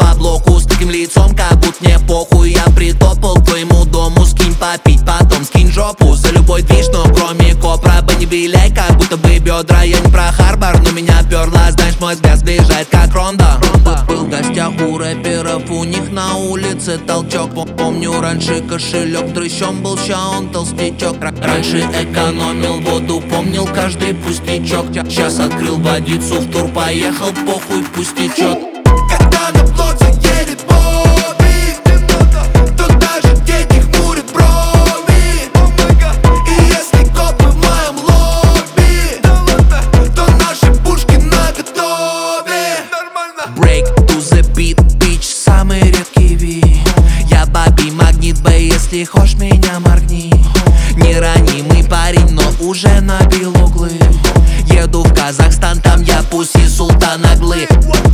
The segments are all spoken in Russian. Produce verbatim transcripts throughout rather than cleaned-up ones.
по блоку с таким лицом, как будто мне похуй. Я притопал к твоему дому, скинь попить, потом скинь жопу. За любой движ, но кроме копра бы не виляй, как будто бы бедра. Я не про Харбор, но меня перла, знаешь, мой взгляд сближает, как Ронда. Был в гостях у рэперов, у них на улице толчок. Помню, раньше кошелек дрыщом был, ща он толстячок. Раньше экономил воду, помнил каждый пустячок. Сейчас открыл водицу, в тур поехал, похуй, пусть течет. Когда на плоте едет Бобби, то даже дети хмурят брови. И если копы в моем лобби, то наши пушки наготове. Break to the beat, bitch, самый редкий вид. Я Баби Магнит Б, если хочешь меня моргни. Неранимый парень, но уже набил углы. Еду в Казахстан, там я пуси султан Аглы.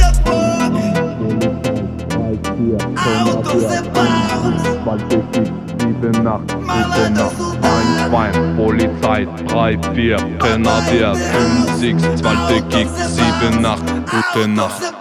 Out of the bounds. Sieben Nacht, gute Nacht, eins, zwei, Polizei, drei, vier, Penner, der, fünf, sechs, zweite Kick, sieben Nacht, gute Nacht.